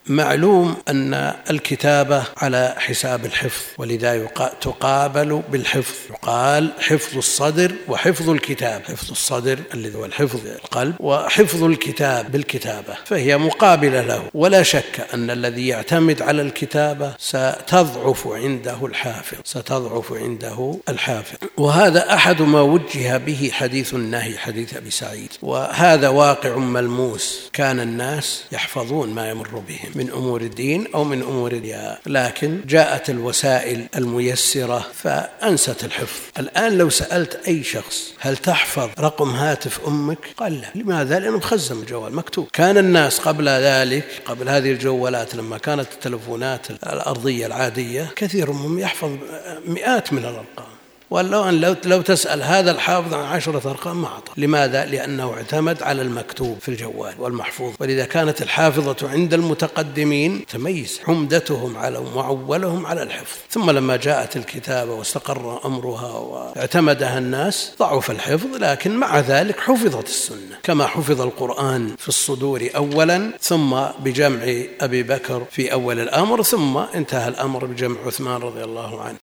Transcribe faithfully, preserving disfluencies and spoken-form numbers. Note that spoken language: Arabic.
معلوم أن الكتابة على حساب الحفظ، ولذا تقابل بالحفظ، يقال حفظ الصدر وحفظ الكتاب، حفظ الصدر الذي هو الحفظ القلب، وحفظ الكتاب بالكتابة، فهي مقابلة له. ولا شك أن الذي يعتمد على الكتابة ستضعف عنده الحافظ، ستضعف عنده الحافظ، وهذا أحد ما وجه به حديث النهي، حديث أبي سعيد، وهذا واقع ملموس. كان الناس يحفظون ما يمر بهم من أمور الدين أو من أمور الدنيا، لكن جاءت الوسائل الميسرة فأنست الحفظ. الآن لو سألت أي شخص هل تحفظ رقم هاتف أمك؟ قال لا. لماذا؟ لأنه مخزن الجوال مكتوب. كان الناس قبل ذلك، قبل هذه الجوالات، لما كانت التلفونات الأرضية العادية، كثير منهم يحفظ مئات من الأرقام، ولو أن لو, لو تسأل هذا الحافظ عن عشرة أرقام ما أعطى. لماذا؟ لأنه اعتمد على المكتوب في الجوال والمحفوظ. ولذا كانت الحافظة عند المتقدمين تميز، حمدتهم على معولهم على الحفظ. ثم لما جاءت الكتابة واستقر أمرها واعتمدها الناس ضعف الحفظ، لكن مع ذلك حفظت السنة، كما حفظ القرآن في الصدور أولا، ثم بجمع أبي بكر في أول الأمر، ثم انتهى الأمر بجمع عثمان رضي الله عنه.